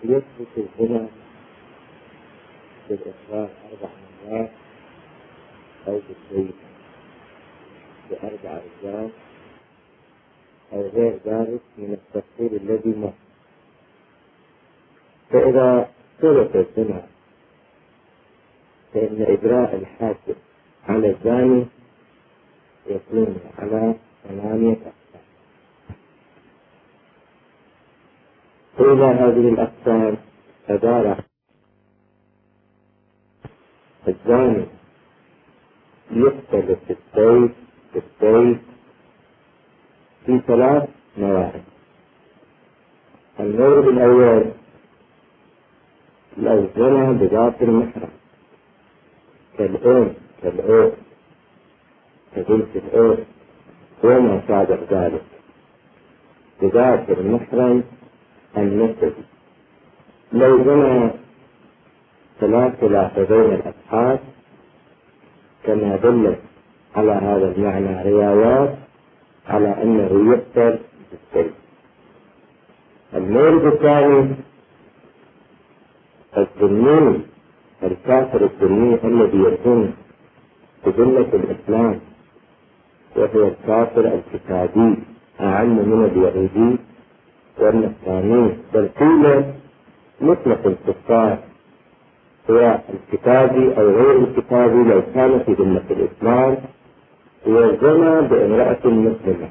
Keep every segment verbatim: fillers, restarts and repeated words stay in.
يثبت الزنا بالإخراج أربع مرات أو بالسيف بأربع رجال أو غير ذلك من التفصيل الذي مر. فإذا ثبت الزنا فإن إجراء الحاكم على الزاني يكون على ثمانية أقسام. فإلى هذه الأقسام فدار الزاني يقتل في السيف في السيف في ثلاث موارد. المورد الأول لو زنى بذات المحرم كالأم كالأم كبنت الأم وما شابه ذلك بذات المحرم النسب. لو زنى ثلاث ثلاثة بين الأصحاب كما دلت على هذا المعنى روايات على أنه يقتل بالسيف. المورد الثاني الذمي الكافر الذمي الذي يكون بذمة الإسلام وهو الكافر الكتابي أعم من اليهودي والنصراني، بل قيل مطلق الكفار سواء الكتابي أو غير الكتابي لو كان في ذمة الإسلام وزنى بامرأة مسلمة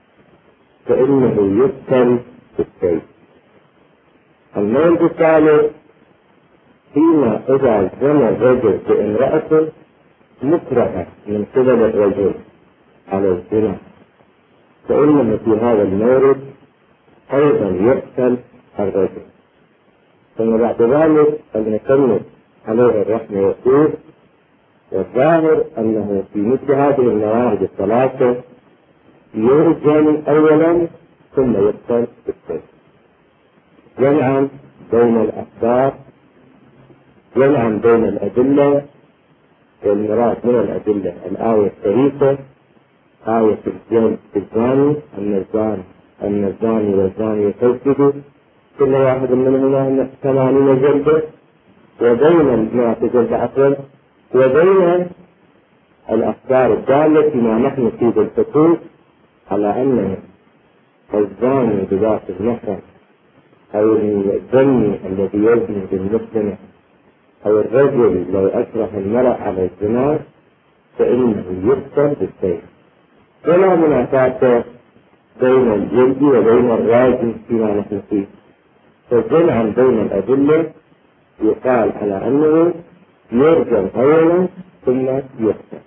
فإنه يقتل بالسيف. المورد الثالث فيما إذا زنى الرجل بامرأة مكرهة من قبل الرجل على الزنا فإنه في هذا المورد أيضا يقتل الرجل. ثم بعد ذلك فلنكمل عليه الرحمة يقول والظاهر أنه في مثل هذه الموارد الثلاثة يرجم أولا ثم يقتل بالسيف. جمعا بين الأخبار جمعا بين الأدلة، والمراد من الأدلة الآية الشريفة آية الجلد الزاني أن الزاني أن الزاني والزاني يسجدوا كل واحد منهما ثمانين جلدة، وبين ما تجلد عقل وبين الأخبار الدالة فيما نحن فيه بالفصول على أن الزاني بذات المحرم أو الزاني الذي يزني بالمسلمة أو الرجل لو أكره المرأة على الزنا فإنه يقتل بالسيف. ولا منافاة بين الجلد وبين الراجل فيما نحن فيه، فالجمع بين الأدلة يقال على أنه يرجم أولا ثم يقتل.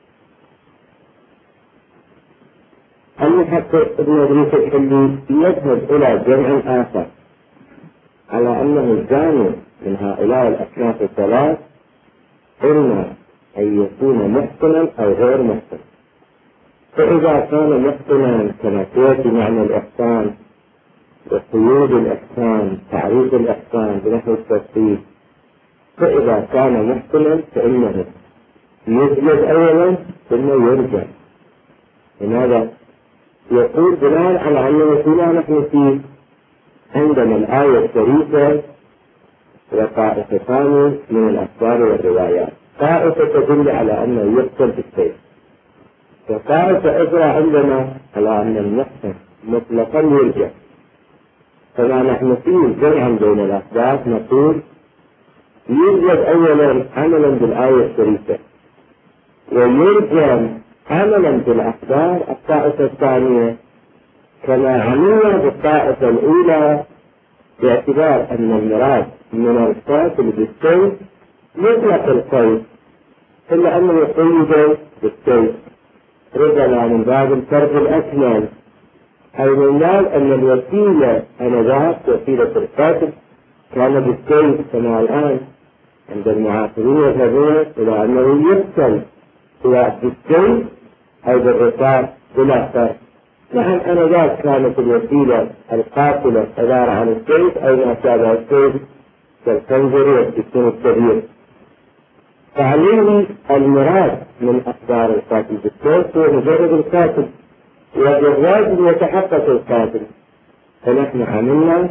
المحقق ابن إدريس الحلي يذهب إلى جمع آخر على أنه الزاني من هؤلاء الأصناف الثلاث إما أن يكون محسنا أو غير محسن. فإذا كان محسنا كما سيأتي معنى الإحسان وقيود الإحسان تعريف الإحسان بنحو التفصيل، فإذا كان محسنا فإنه يجلد أولا ثم يرجع. لماذا؟ يقول بناء على أنه فيما نحن فيه عندما الآية الشريفة وطائفتان من الأخبار والروايات، طائفة تدل على أنه يقتل بالسيف، وطائفة أخرى عندنا على أن المحسن مطلقا يرجع. فما نحن فيه جمعا بين الأخبار نقول يوجد أولا عملا بالآية الشريفة ويرجع عملا بالأخبار الطائفة الثانية كما عملنا بالطائفة الأولى باعتبار أن المراد من القاتل بالسيف مطلق القيد إلا أنه يقيد بالسيف رجلا من باب الفرق الأكمل، أي من باب أن الوسيلة آنذاك وسيلة القاتل كان بالسيف كما الآن عند المعاصرين يذهبون إلى أنه يقتل سواء بالسيف أو بالرصاص بلا فرق. نعم آنذاك كانت الوسيلة القاتلة عبارة عن السيف أو ما شابه السيف كالخنجر والسكين الكبير. فعليه المراد من أخبار القاتل بالسيف هو مجرد القاتل، وبالراجل يتحقق القاتل. فنحن عملنا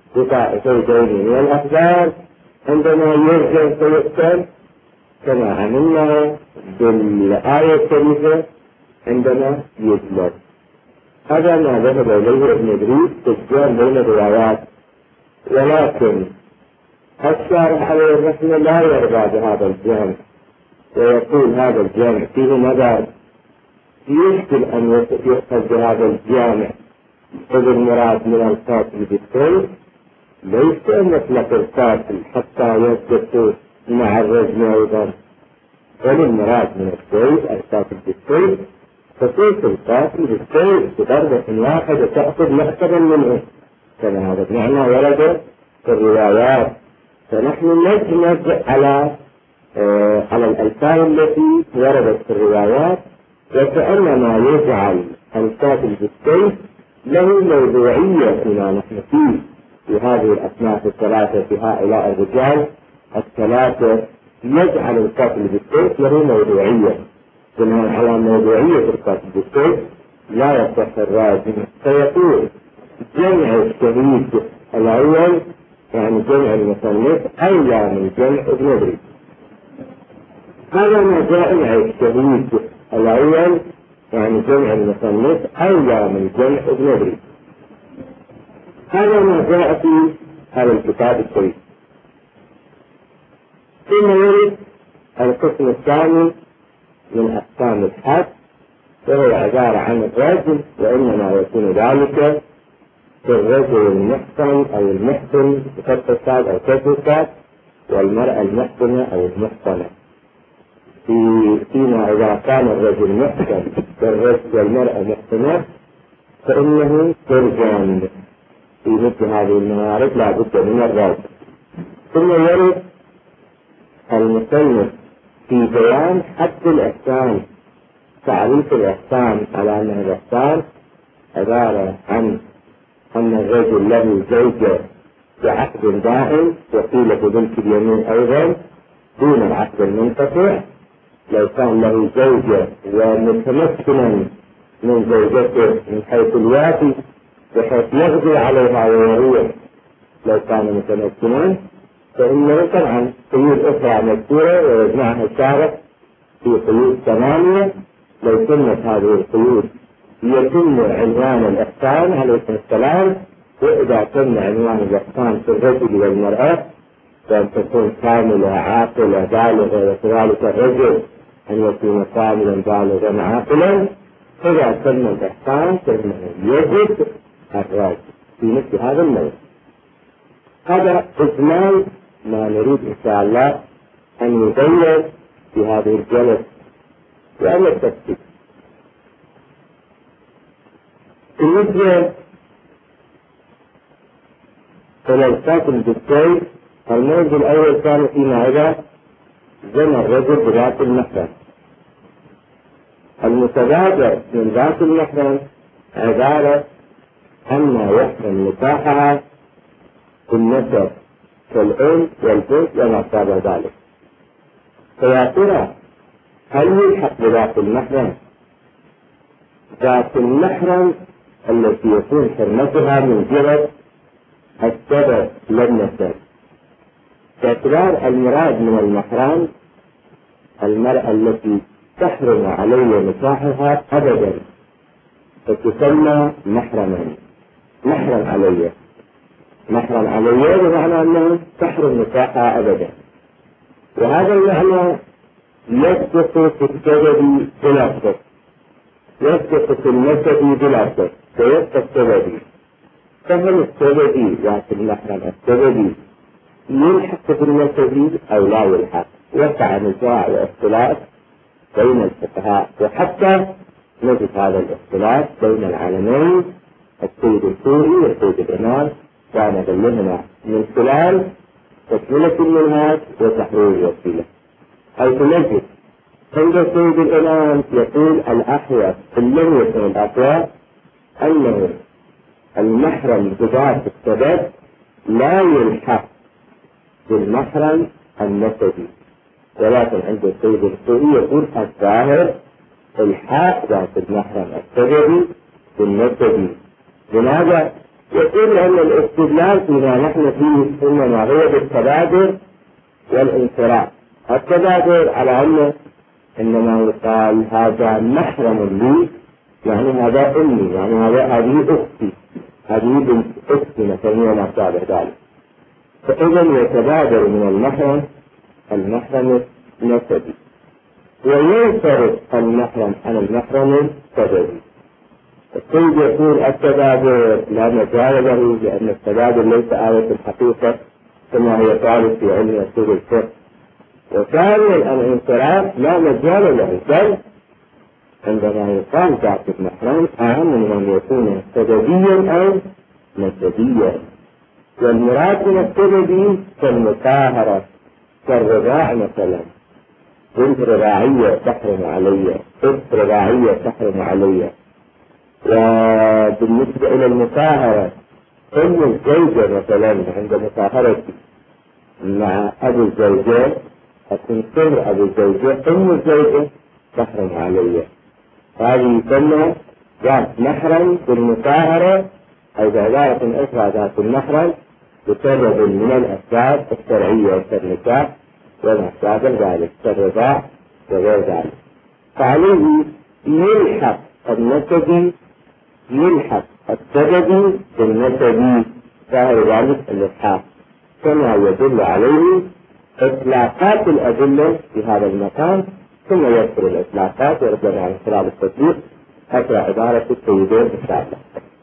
بطائفتين من الأخبار عندما يرجع فيقتل كما عملنا بالآية الشريفة عندما يجلد. هذا ما ذهب إليه ابن إدريس تشجيع بين الروايات، ولكن الشارح عليه الرحمة لا يرضى بهذا الجمع، ويقول هذا الجمع فيه نظر، يمكن أن يؤخذ بهذا الجامع إذ المراد من القاتل بالسيف ليس مطلق القاتل حتى يثبت مع الرجم أيضا، بل المراد من السيف القاتل بالسيف، فسيف القاتل بالسيف بضربة واحدة تأخذ مقتلا منه، كما هذا المعنى ورد في الروايات. فنحن نجمد على آه على الألفاظ التي وردت في الروايات، وكأنما يجعل القاتل بالسيف له موضوعية فيما نحن فيه في هذه الأصناف الثلاثة، في هؤلاء الرجال الثلاثة، يجعل القاتل بالسيف له موضوعية. بناء على موضوعية القاتل بالسيف لا يصح الراجم، فيقول جمع الشهيد الأول يعني جمع المصنف أولى من جمع ابن إدريس. هذا ما جاء مع الشهيد الأول يعني جمع المصنف أولى من جمع ابن إدريس. هذا ما جاء في هذا الكتاب الشريف. ثم يرد القسم الثاني من أقسام الحد، وهو عبارة عن الرجل، وإنما يكون ذلك في الرجل المحصن أو المحصن بفتح الصاد أو كسر الصاد، والمرأة المحصنة أو المحصنة. في فيما إذا كان الرجل محصن والرجل والمرأة محصنة فإنه ترجم في مثل هذه الموارد لا بد من الرجل. ثم يرد المصنف في بيان حد الإحسان، تعريف الإحسان على أن الإحسان عبارة عن أن الرجل له زوجة بعقد دائم، وقيل بملك اليمين أيضا دون العقد المنقطع. لو كان له زوجة ومتمكنا من زوجته من حيث الوافي بحيث يغضي عليها ويريح، لو كان متمكنا فإنه طبعا قيود أخرى مذكورة ويجمعها الشارع في قيود ثمانية. لو تمت هذه القيود يتم عنوان الإحسان عليه السلام، وإذا تم عنوان الإحسان في الرجل والمرأة بأن تكون كاملة عاقلة بالغة، وكذلك الرجل أن يكون كاملا بالغا عاقلا، إذا تم الإحسان فإنه يجب الراجل في مثل هذا الموضوع. هذا إجمال ما نريد إن شاء الله أن يبين في هذه الجلسة وأن التفصيل. بالنسبة إلى القاتل بالسيف، الموضوع الأول كان فيما إذا زنى الرجل بذات المحرم. المتبادر من ذات المحرم عبارة أن يحرم نكاحها بالنسب كالأم والبنت وما شابه ذلك. فيا ترى هل يلحق بذات المحرم ذات المحرم التي يكون حرمتها من جهة السبب للنسب، باعتبار المراد من المحرم المرأة التي تحرم علي نكاحها أبدا، فتسمى محرما. محرم علي، محرم علي بمعنى أنه تحرم نكاحها أبدا، وهذا المعنى يسقط في السبب بلا شك، يسقط في النسب بلا شك، ويبقى السببي. فهل السببي ذات المحرم السببي يلحق بالنسب أو لا يلحق؟ وقع نزاع واختلاف بين الفقهاء، وحتى نجد هذا الاختلاف بين العالمين السيد السوري والسيد الإمام، كان بينهما من خلال تكملة المنهاج وتحرير الوسيلة، حيث نجد عند السيد الإمام يقول الأحوط إن لم يكن الأقوى أنه المحرم بذات السبب لا يلحق بالمحرم النسبي، ولكن عند السيد السوري يقول الظاهر الحاق ذات المحرم السببي بالنسبي. لماذا؟ يقول أن الاستدلال فيما نحن فيه إنما هو بالتبادر والانصراف. التبادر على أنه إنما يقال هذا محرم لي، يعني هذا أمي، يعني هذا هذه أختي، هذه بنت أختي مثلا وما شابه ذلك. فإذا يتبادر من المحرم المحرم النسبي، وينصرف المحرم عن المحرم السببي. السيد يقول التبادر لا مجال له، لأن التبادر ليس آية الحقيقة كما هي قالت في علم أصول الفقه. وثانيا الانصراف لا مجال له، بل عندما يقال ذات المحرم أهم من أن يكون سببيا أو نسبيا. والمراد من السببي كالمطهرة كالرضاع مثلا، بنت رضاعية تحرم علي، أخت رضاعية تحرم علي. وبالنسبة إلى المطهرة أم الزوجة مثلا عند مطهرتي مع أبو الزوجة أكون صهر أبو الزوجة، أم الزوجة تحرم علي. هذه يسمى ذات محرم بالمطهرة، أو بعبارة أخرى ذات المحرم بسبب من الأسباب الشرعية كالنكاح وما شابه ذلك كالرضاع وغير ذلك. فعليه يلحق النسبي يلحق السببي بالنسبي، ظاهر ذلك الإلحاق، كما يدل عليه إطلاقات الأدلة في هذا المكان، ثم يذكر الإطلاقات ويرجع عن خلال التطبيق حتى عبارة السيدين إن شاء الله.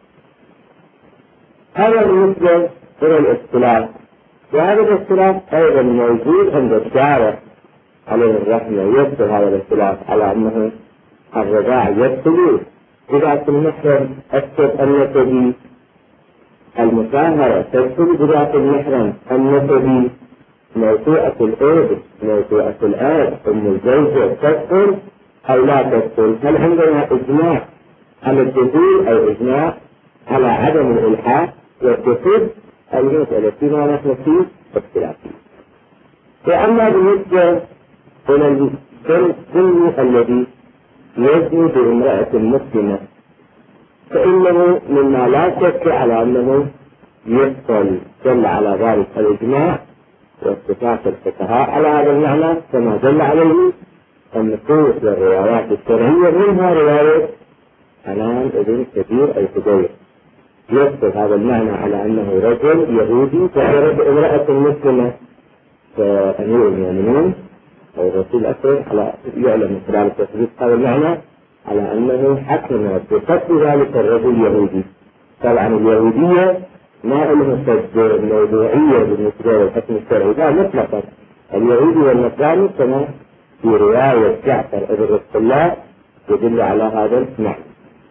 هذا بالنسبة إلى الاختلاف، وهذا الاختلاف أيضا موجود عند الشارع عليه الرحمة. يذكر هذا الاختلاف على أنه الرضاع يدخل بذات المحرم النسبي، المطهرة تدخل بذات المحرم النسبي، موسوعة الأب موسوعة الآب أم الزوجة تدخل أو لا تدخل. هل عندنا إجماع على الدخول أو إجماع على عدم الإلحاق والدخول؟ المسألة فيما نحن فيه اختلاف. وأما بالنسبة إلى الزن الذي يزني بامرأة مسلمة، فإنه مما لا شك على أنه يحصل دل على ذلك الإجماع واتفاق الفقهاء على هذا المعنى، كما دل عليه النصوص والروايات الشرعية، منها رواية حنان ابن كثير أي كبير يثبت هذا المعنى على أنه رجل يهودي تعرض امرأة مسلمة، فأمير المؤمنين أو الرسول الأكبر على يعلم من خلال تثبيت هذا المعنى على أنه حكم بقتل ذلك الرجل يهودي. طبعا اليهودية ما لها تصدر موضوعية بالنسبة للحكم الشرعي، لا مطلقا. اليهودي والنصراني كما في رواية جعفر ابن رسول الله يدل على هذا المعنى.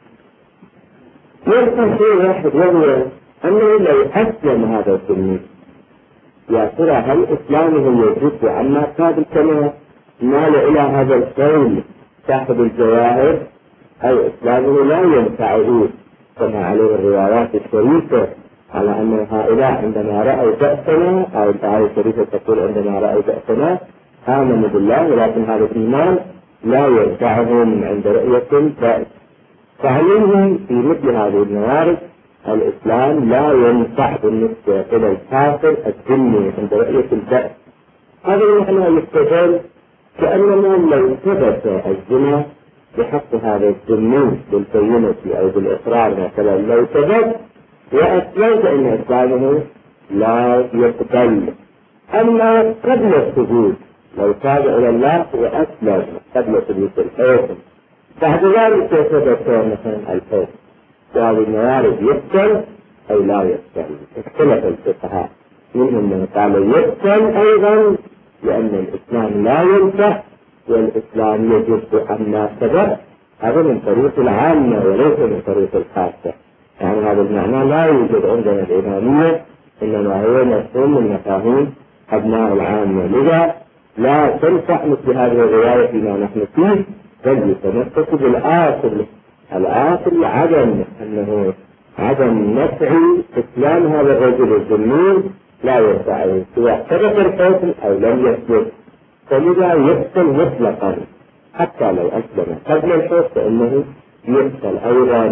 يمكن شيء واحد وهو أنه لو أسلم هذا التلميذ، يا ترى هل إسلامه يجب عما قابل كما مال إلى هذا القول صاحب الجواهر، أو إسلامه لا ينفعه كما عليه الروايات الشريفة على أن هؤلاء عندما رأوا بأسنا، أو الآية الشريفة تقول عندما رأوا بأسنا آمنوا بالله، ولكن هذا الإيمان لا ينفعهم عند رؤية البأس. فعليه في مثل هذه الموارد الإسلام لا ينفع بالنسبة إلى الكافر الذمي عند رؤية البأس. هذا المعنى يستدل كأننا لو ثبت الزنا بحق هذا الذمي بالبينة أو بالإقرار مثلا، لو ثبت وأسلمت أن إسلامه لا يقبل. أما قبل الثبوت لو تاب إلى الله وأسلم قبل ثبوت الحكم، بعد ذلك ثبت مثلا الحكم، وهذه الموارد يقتل أو لا يقتل. اختلف الفقهاء، منهم من قال يقتل أيضا لأن الإسلام لا ينفع والإسلام يجب أن ثبت. هذا من طريق العامة وليس من طريق الخاصة، يعني هذا المعنى لا يوجد عندنا الإمامية، إنما هو مفهوم من مفاهيم أبناء العامة. لذا لا تنفع مثل هذه الرواية فيما نحن فيه، بل يتمسك بالآخر. الآخر عدم أنه عدم نفع إسلام هذا الرجل الذمي لا ينفعه سواء ثبت الحكم أو لم يثبت، فلذا يقتل مطلقا حتى لو أسلم قبل الحكم، فإنه يقتل أيضا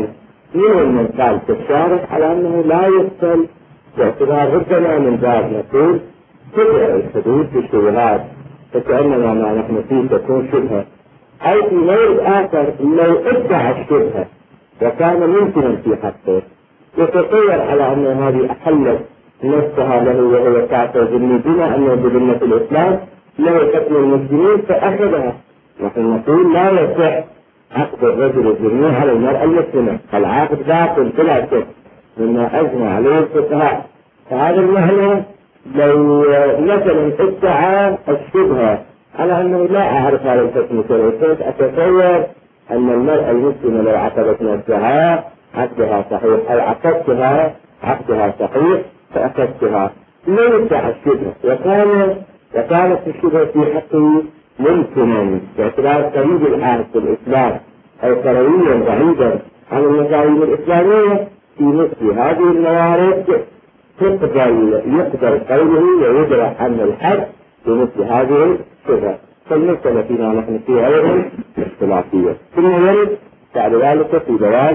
منهم من قال في الشارح على أنه لا يقتل باعتبار ربما من باب نقول تبع الحدود بالشبهات، فكأننا ما نحن فيه تكون شبهة، أو في مورد آخر لو ادعى الشبهة وكان ممكنا في حقه يتصور على أن هذه أحلت نفسها له وهو كافر ذمي بما أنه بذمة الإسلام له حكم المسلمين فأخذها. نحن نقول لا يصح عقد الرجل الذمي على المرأة المسلمة، العقد باطل بلا شك مما أجمع عليه الفقهاء. فهذا المعنى لو مثلا ادعى الشبهة على أنه لا أعرف هذا الحكم كيف أتصور أن المرأة المسلمة لو عقدت نفسها عقدها صحيح أو عقدتها عقدها صحيح فأخذتها، لا يدعى الشبهة وكان وكانت الشبهة في حقه ممكنا باعتبار قريب العهد في الإسلام أو قرويا بعيدا عن المفاهيم الإسلامية، في مثل هذه الموارد تقبل يقدر قوله ويدرى عن الحد بمثل هذه الشبهة. فالمسألة فيما نحن فيه أيضا اختلافية. ثم يرد بعد ذلك في بيان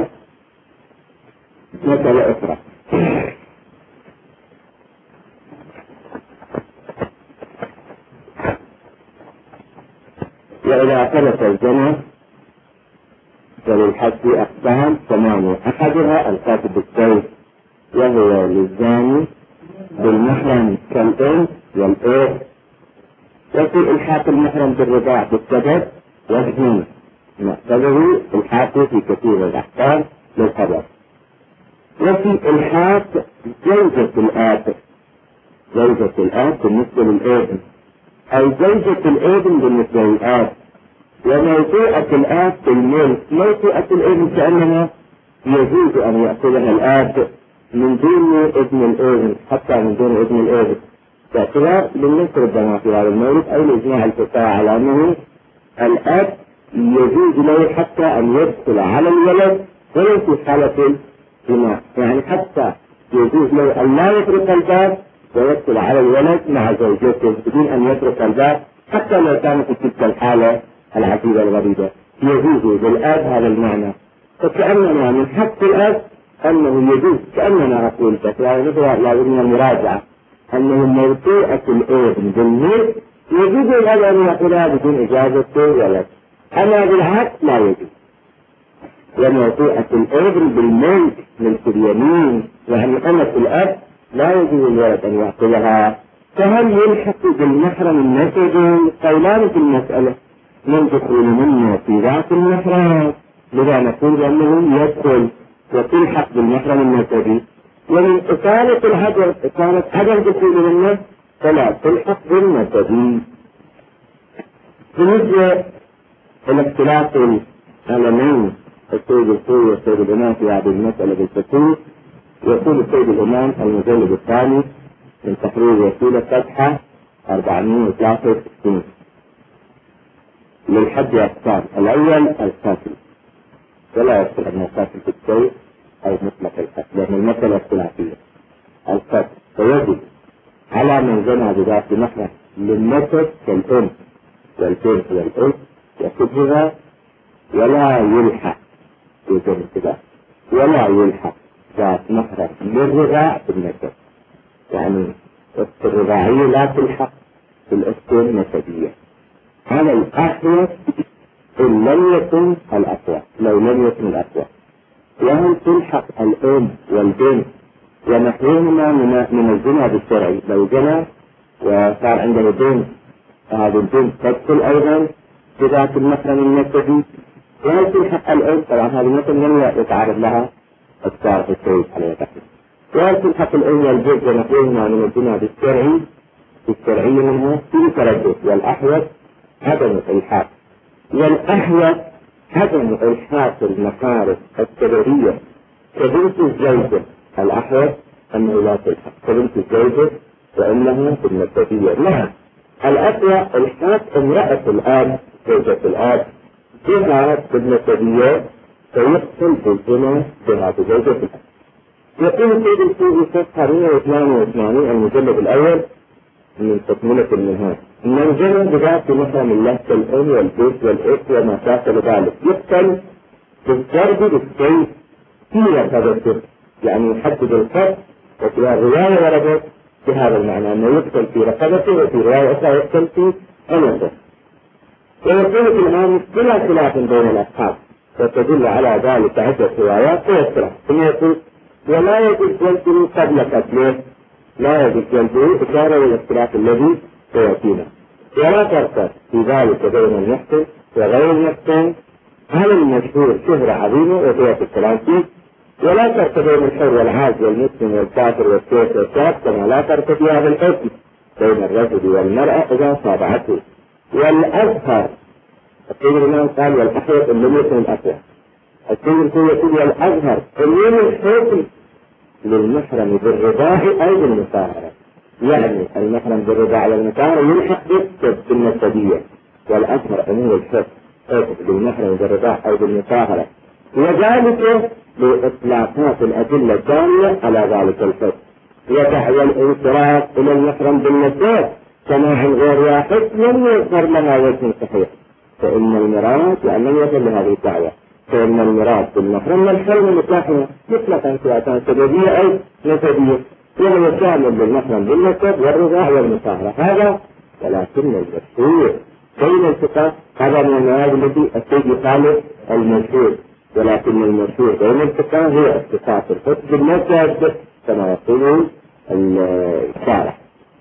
مسألة أخرى. وإذا ثبت الزنا فللحد أقسام ثمانية، أحدها القتل بالسيف وهو للزاني بالمحرم كالأنثى والأخت، وفي إلحاق المحرم بالرضاع بالسبب والجنون نقبله الحاق في كثير من الأحكام للخبر. وفي إلحاق زوجة الآب زوجة الآب بالنسبة للابن أو زوجة الابن بالنسبة للآب، وموضوعة الآب بالملك. موضوعة الابن كأنما يجوز أن يأخذها الآب من دون ابن الابن حتى من دون ابن الابن، باعتبار بالنسبة ربما في هذا المورد أو لإجماع الفقهاء على أنه الآب يجوز له حتى أن يدخل على الولد ولو في حالة الجماع، يعني حتى يجوز له أن لا يترك الباب ويدخل على الولد مع زوجته بدون أن يترك الباب حتى لو كانت في تلك الحالة العجيبة الغريبة، يجوز للآب هذا المعنى. فكأننا من حق الآب أنه يجوز، كأننا أقول لك لا يجوز المراجعة أنه موضوعة الابن بالملك يجوز له أن يأخذها بدون إجازة الولد، أما بالعكس لا يجوز. وموضوعة الابن بالملك ملك اليمين يعني أمة الأب لا يجوز الولد أن يأخذها. فهل يلحق بالمحرم النسبي؟ قولان في المسألة، من دخول منه في ذات المحرم لذا نقول أنه يدخل وتلحق بالمحرم النسبي، ومن إطالة الهجر إطالة عدم دخول منه فلا تلحق بالنسبي. بالنسبة الاختلاف العلمين السيد السوري والسيد الإمام في هذه المسألة بالتفصيل، يقول السيد الإمام المجلد الثاني من تحرير وسيلة فتحة أربعمائة وثلاثة وستين للحد أقسام. الأول القتل، ولا يقصد أن القتل في السيف أو مطلق القتل لأن المسألة اختلافية. القتل فيجب على من زنى بذات محرم للنسب كالأم والبنت والأخت يكتبها ولا يلحق يجب كذا ولا يلحق ذات محرم للرضاع بالنسب، يعني الرضاعية لا تلحق بالأخت النسبية على الأحوط إن لم يكن الأقوى. لو لم يكن الأقوى وهل تلحق الأم والبنت ونحوهما من الزنا بالشرعي؟ لو زنا وصار عنده بنت فهذه البنت تدخل أيضا بذات المحرم النسبي. وهل تلحق الأم؟ طبعا هذه مثل لم يتعرض لها الصارف السيد عليه الرحمة. وهل تلحق الأم والبنت ونحوهما من الزنا بالشرعي بالشرعي منها في تردد، والأحوط عدم الإلحاق. والأحوط عدم إلحاق المقارب السببية كبنت الزوجة، الأحوط أنه لا تلحق كبنت الزوجة وإنها في النسبية. نعم الأقوى إلحاق امرأة الآب زوجة الآب بها في النسبية فيحصل بالزنا بها بزوجة الآب. يقول سيد السوري صفحة مئة واثنين وثمانين المجلد الأول من تكملة المنهاج: من جنى بذات محرم الله كالأم والبنت والأخت وما شاكل ذلك يقتل بالضرب بالسيف في رقبته، يعني يحدد الخط. وفي الرواية وردت بهذا المعنى أنه يقتل في رقبته، وفي رواية أخرى يقتل في عنقه. ويقول الآن بلا خلاف بين الأصحاب، وتدل على ذلك عدة روايات ويسرع. ثم يقول ولا يجوز جلده قبل قتله، لا يجوز جلده إشارة للاختلاف الذي سيأتينا. ولا فرق في ذلك بين المحسن وغير المحسن، هذا المشهور شهرة عظيمة وفيها الكلام فيه. ولا فرق بين الحر والعاجز والمسلم والكافر والسيف والشاب، كما لا فرق في هذا الحكم بين الرجل والمرأة إذا صابعته. والأظهر السيد الإمام قال والأحوط إن لم يكن الأقوى. السيد الكوي يقول والأظهر إن الحكم للمحرم بالرضاع أو بالمصاهرة، يعني المحرم بالرضاع والمصاهرة يلحق يكتب بالنسبية، والأظهر أمور الحكم بالمحرم بالرضاع أو بالمصاهرة، وذلك لإطلاقات الأدلة الدالة على ذلك الحكم. ودعوى الانصراف إلى المحرم بالنسبة سماع غير واحد لم يظهر لنا وجه صحيح، فإن المراد لأن يصل لهذه الدعوة، فإن المراد بالمحرم من الحرم مطلقا مطلقا سواء كانت سببية أو نسبية، وهو شامل بالمحرم بالنسب والرضاع والمصاهرة. هذا ولكن المشهور بين الفقهاء هذا من المواد التي السيد قال المشهور، ولكن المشهور بين الفقهاء هو اختصاص الحكم بالنسب كما يقول الشارع.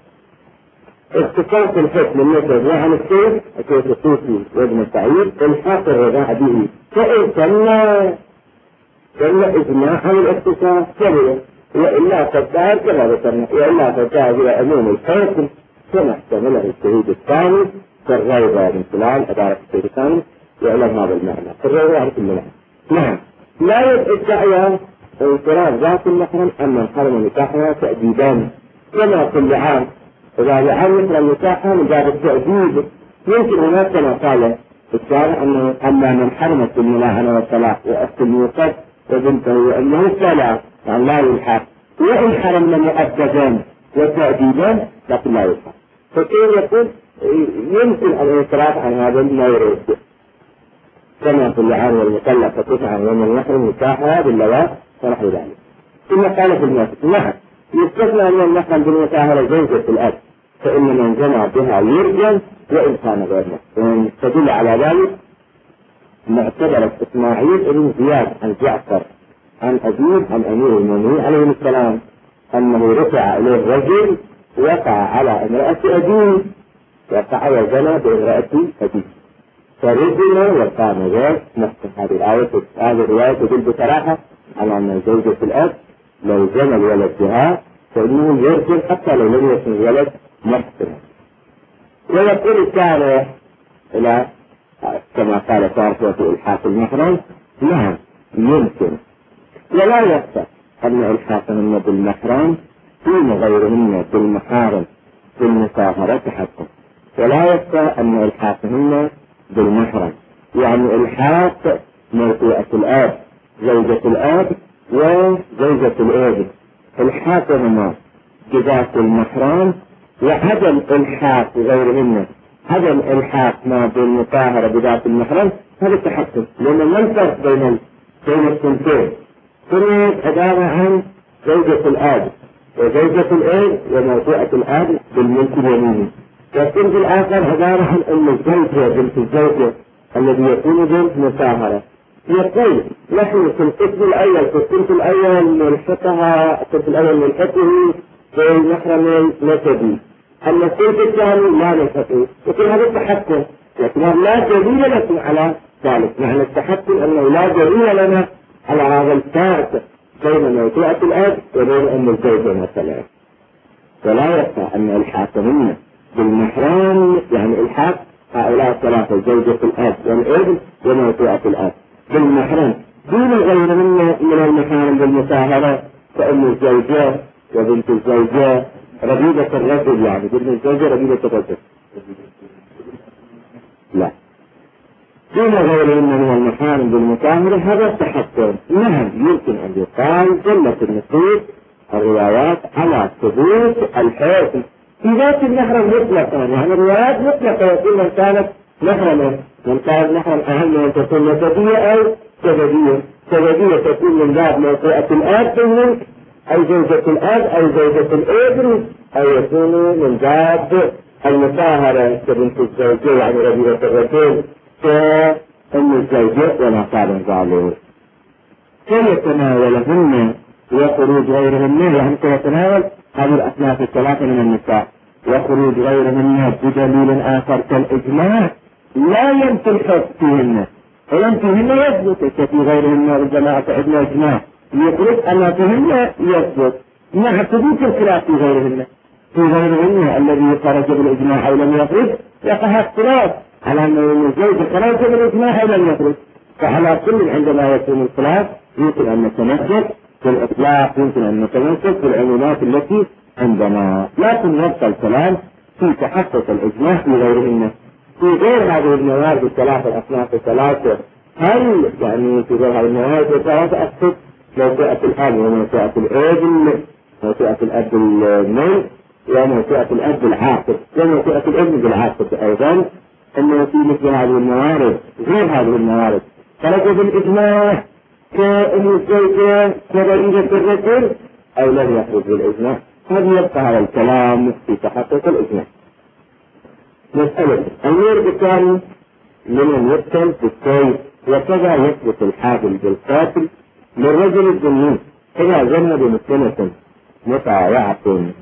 اختصاص الحكم النسب وعن السيف كيف وزن التعيين الحاق الرضاع به، فإن كان كان إجماع عن الاختصاص كبير، وإلا فالدار كما ذكرنا، وإلا فالدار إلى أمام الحكم كما احتمله الشهيد الثاني كالريضة من خلال عبارة الشهيد الثاني يعلم هذا المعنى كالريضة عن كل معنى. نعم، لا يدعي انصراف ذات المحرم أن الحرم نكاحها تأديبان كما كل عام، إذا لعن مثل النكاح من باب التأديب. يمكن هناك كما قال الشارع أنه أما من حرمت الملاعنة والطلاق وأخت الموقف وبنته وأنه الطلاق يعني لا يلحق، وإن حرمنا مؤبدا وتأديبا لكن لا يلحق. فكيف يقول يمكن الانصراف عن هذا ما يريد كما في اللعان والمطلق فتسعى ومن يحرم نكاحها باللواء ونحو ذلك. ثم قال في المسجد نعم يستثنى أن المحرم بالمساهرة زوجة الأب، فإن من جمع بها يرجم وإن كان غير محرم. تدل على ذلك معتبرة إسماعيل بن زياد عن جعفر عن أبيه عن أمير المؤمنين عليه السلام أنه رفع إليه الرجل وقع على امرأة أبيه، وقع وزنى بامرأة أبيه فرجل وقام ذلك. نفس هذه الآية هذه الرواية تدل بصراحة على أن زوجة الأب لو زنى الولد بها فإنه يرجم حتى لو لم يكن الولد محسنا. ويقول الشارع إلى كما قال صارفة في إلحاق المحرم نعم يمكن، ولا يخفى أن إلحاقهن بالمحرم دون غيرهن بالمحارم بالمصاهرة حقا، ولا يخفى أن إلحاقهن بالمحرم يعني إلحاق موطئة الآب زوجة الآب وزوجة الابن، إلحاقهما بذات المحرم وعدم إلحاق غيرهن، عدم إلحاق ما بالمطاهرة بذات المحرم هذا التحكم، لأن ما الفرق بين بين الثنتين؟ كل عبارة عن زوجة الآب وزوجة الابن وموطئة الآب بالملك اليميني، والثلث الآخر عبارة عن أم الزوجة بنت الزوجة الذي يكون بنت مطاهرة. يقول نحن في القسم الأول في الثلث الأول نلحقها الثلث الأول نلحقه بالمحرم النسبي، أما الثلث الثاني لا نلحقه، لكن هذا التحكم لكن لا دليل لكم على ذلك. معنى التحكم أنه لا دليل لنا على هذا الفارق بين موضوعة الأب وبين أم الزوجة مثلا. ولا يخفى أن إلحاقهن بالمحرم يعني إلحاق هؤلاء الثلاثة زوجة الأب والابن وموضوعة الأب بالمحرم دون غيرهن من المحارم بالمساهرة كأم الزوجة وبنت الزوجة ربيبة الرجل، يعني بنت الزوجة ربيبة الرجل لا دون غيرهن من المحارم بالمساهرة. هذا التحكم نعم يمكن أن يقال دلت النصوص الروايات على ثبوت الحكم في ذات المحرم مطلقا، يعني الروايات مطلقة يقول من كانت محرمة من كانت محرم أهم من تكون نسبية أو سببية، السببية تكون من باب موطئة الآب في الملك أو زوجة الأب أو زوجة الابن، أو يكون من باب المطاهرة كبنت الزوجة يعني ربيبة الرجل كأم الزوجة وما قال ذلك. كم يتناولهن وخروج غيرهن، يعني يتناول هذه الأصناف الثلاثة من النساء وخروج غيرهن بدليل آخر كالإجماع لا يمكن الحكم فيهن، ويمكنهن يثبت في غيرهن ربما عندنا إجماع يخرج أما فيهن يثبت مع ثبوت الخلاف في غيرهن. في غيرهن الذي خرج بالإجماع أو لم يخرج يقع اختلاف على أن الزوج خرج بالإجماع أو لم يخرج، فعلى كل عندما يكون الخلاف يمكن أن نتمسك في الإطلاق، يمكن أن نتمسك في العمومات التي عندنا، لكن يبقى الكلام في تحقق الإجماع في غيرهن. في غير هذه الموارد الثلاثة الأصناف الثلاثة هل يعني في غير هذه الموارد الثلاثة أقصد موسوعة الأب وموسوعة الابن، موسوعة الأب الميت وموسوعة الأب العاقب وموسوعة الابن بالعاقب أيضا، أنه في مثل هذه الموارد غير هذه الموارد خرج بالإجماع كأم الزوجة كرئيسة الرجل أو لم يخرج بالإجماع. هذا يبقى هذا الكلام في تحقق الإجماع. مسألة الورد الثاني لمن يقتل بالسيف، وكذا يثبت الحاكم بالقاتل للرجل الذمي إذا زن بمسلمة مطاوعة.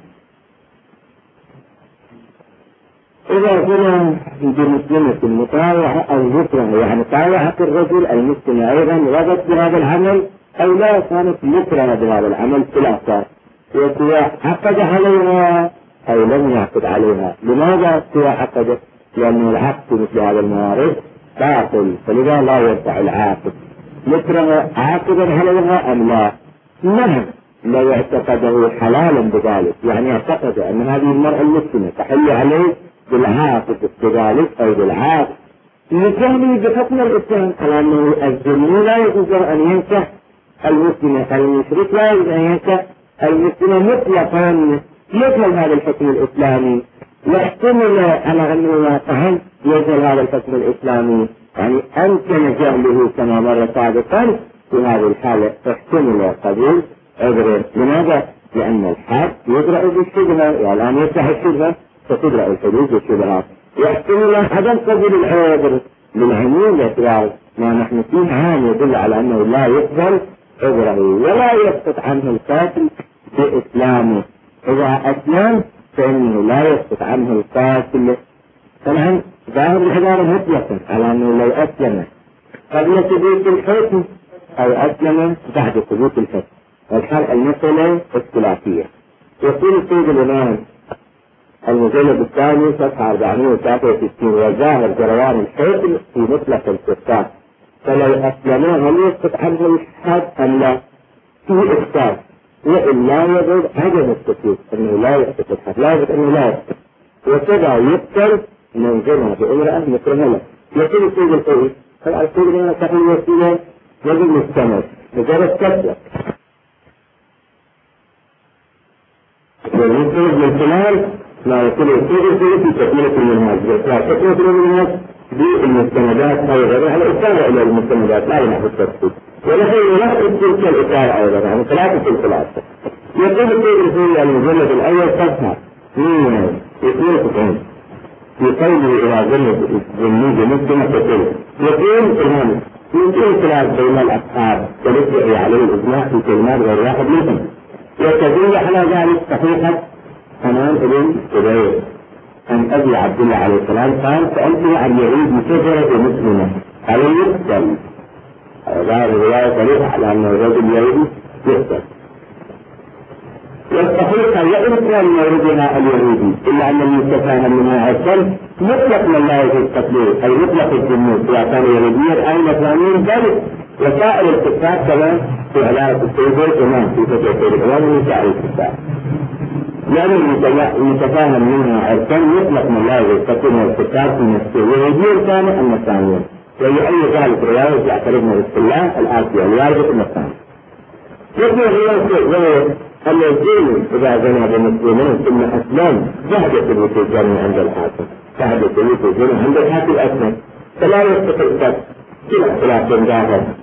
إذا زن بمسلمة مطاوعة أو مكرهة، يعني طاوعت الرجل المسلم أيضا رغب بهذا العمل أو لا كانت مكرهة بهذا العمل ثلاثة، وسواء عقد عليها أو لم يعقد عليها. لماذا سواء عقد؟ لأن العقد مثل هذا الموارد باطل، فلذا لا يرفع العاقد. مكره عاقدا عليها أم لا؟ نعم لو اعتقده حلالا بذلك، يعني اعتقد أن هذه المرأة المسلمة تحل عليه بالعاقد بذلك أو بالعاقد يجهل بحكم الإسلام على أنه الذمي لا يجوز أن ينكح المسلمة، المشرك لا يجوز أن ينكح المسلمة مطلقا يجهل هذا الحكم الإسلامي، واحتمل على أنه واقعا يجهل هذا الحكم الإسلامي، يعني أمكن جهله كما مر سابقا. في هذه الحالة احتمل قبول عذره. لماذا؟ لأن الحد يدرأ بالشبهة، والآن يفتح الشبهة فتدرأ الحدود بالشبهات. يحتمل عدم قبول العذر للعموم باعتبار ما نحن فيه عام يدل على أنه لا يقبل عذره ولا يسقط عنه القاتل بإسلامه. إذا أسلم فإنه لا يسقط عنه القاتل. طبعا ظاهر العبارة مطلقا على أنه لو أسلم قبل ثبوت الحكم أو أسلم بعد ثبوت الحكم، والحال المسألة اختلافية. يقول السيد الإمام المجلد الثاني صفحة أربعمائة وثلاثة وستين وظاهر جريان الحكم في مطلق الكفار، فلو أسلموا هل يسقط عنه الحد أم لا؟ فيه إشكال، وإلا يجب عدم التكليف أنه لا يسقط الحد، لا يجب أنه لا يسقط. وكذا يقتل من زنا بامرأة مكرهة له. يقول السيد القوي طبعا السيد الإمام تقول وسيلة يجب مستمر مجرد كسر والمستمر من خلال ما يقول السيد القوي في تكملة المنهاج، تكملة المنهاج بالمستندات أو غيرها على الإشارة إلى المستندات لا ينحو التفصيل، ولكن لا تلك الإشارة أيضا يعني ثلاثة الثلاثة. يقول السيد القوي المجلد الأول صفحة مئة واثنين وتسعين في قوله إلى ظل الذنوب مسلمة تقول يقول الإمام يمكن خلاف بين الأصحاب والادعي عليه الإجماع في كلمات غير واحد منهم، وتدل على ذلك صحيحة حنان ابن جبير أن أبي عبد الله عليه السلام قال سألته عن يعيد شجرة مسلمة هل يقتل؟ هذه الرواية صريحة على أن الرجل يعيد يقتل. والصحيح وإن كان موردها اليهودي إلا أن المستفاد منها السلف مطلق من لا يجوز قتله، أي مطلق الذنوب سواء كان يهوديا أو نصرانيا ذلك، وسائر الكفار كما في علاقة السيد كمان في فتح السيد كمان من سائر الكفار، لأن المتفاهم منها عرفان مطلق من لا يجوز قتله الكفار في نفسه يهوديا كان أم نصرانيا، ويؤيد ذلك رواية يعترض من رسول الله الآتية الواجب النصراني. يقول غير أن الدين إذا زنى بالمسلمين ثم أسلم بعد ثبوت الجنة عند الحاكم، بعد ثبوت الجنة عند الحاكم أسلم، فلا يستطيع كلا خلاف ظاهر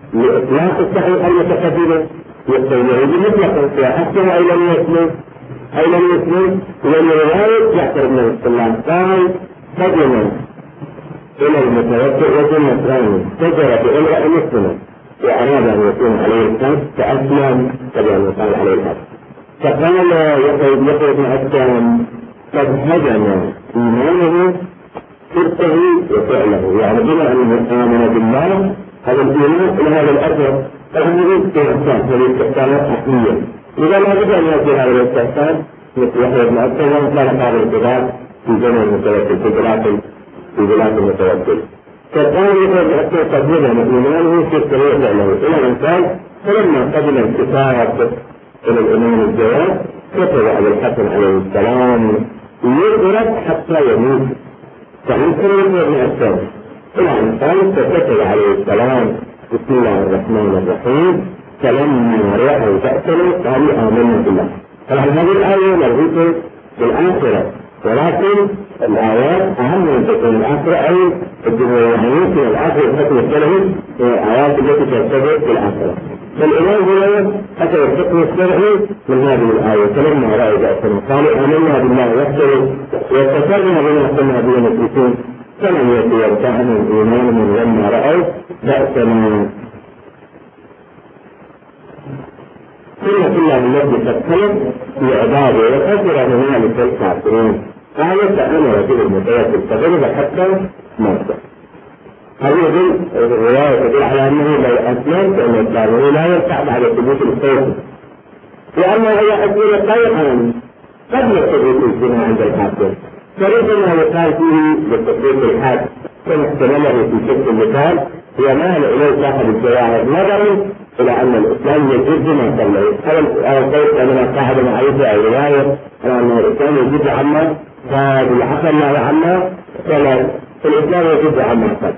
لإطلاق الصحيح المتقدمة يقتله بمطلقا ويحكم أي لم يسلم أي لم يسلم. ومن رواية جعفر بن عبد الله قال قدم إلى المتوكل رجل نصراني شجر بامرأة مسلمة وأراد أن يكون عليه الحد فأسلم قبل أن يقال عليه الحد. فقال يحيى يحيى بن أسلم قد هدم إيمانه صدقه وفعله، يعني بما أنه آمن بالله هذا الإيمان إلى هذا الأثر فهم يريد استحسان هذه الاستحسانات حقيقية. إذا لا بد أن يأتي هذا الاستحسان مثل يحيى بن أسلم كان هذا الانتظار في زمن المتوكل في بلاد في بلاد المتوكل. فقال يحيى بن أسلم قد هدم إيمانه صدقه وفعله إلى الإنسان. فلما قبل الكتاب إلى الإمام الجواد كتب على الحسن عليه السلام يضرب حتى يموت. فأنكر يحيى بن أسلم إلى الإنسان فكتب عليه السلام بسم الله الرحمن الرحيم فلما رأوا بأسنا قالوا آمنا بالله. طبعا هذه الآية مربوطة بالآخرة، ولكن الآيات أهم من تكون الآخرة أي الجمهوريين في الآخرة الحكم الشرعي الآيات التي ترتبط بالآخرة. فالإمام هنا أخذ الحكم الشرعي من هذه الآية فلما رأوا بأسنا قالوا آمنا بالله وحده واتخذنا بما كنا به مشركين فلم يتوفاهم إيمانهم لما رأوا بأسنا. سنة الله التي تتكلم في عباده وكثر من ذلك الكافرين. قال فأنا رجل متوكل فضرب حتى مات. هذه الرواية تدل على أنه لو أسلم فإن إسلامه لا يرفع بعد ثبوت الصوت، لأنه هي أسئلة قيحا قبل ثبوت الزنا عند الحاكم. فربما يقال فيه لتطبيق الحد كما احتمله في شكل المثال يمال إليه صاحب الجواهر نظرا إلى أن الإسلام يجوز ما صلى. أو قلت أننا صاحب معرفة أو رواية أن الإسلام يجوز عما فبالعقل لا عما فلا الإسلام يجوز عما صلى.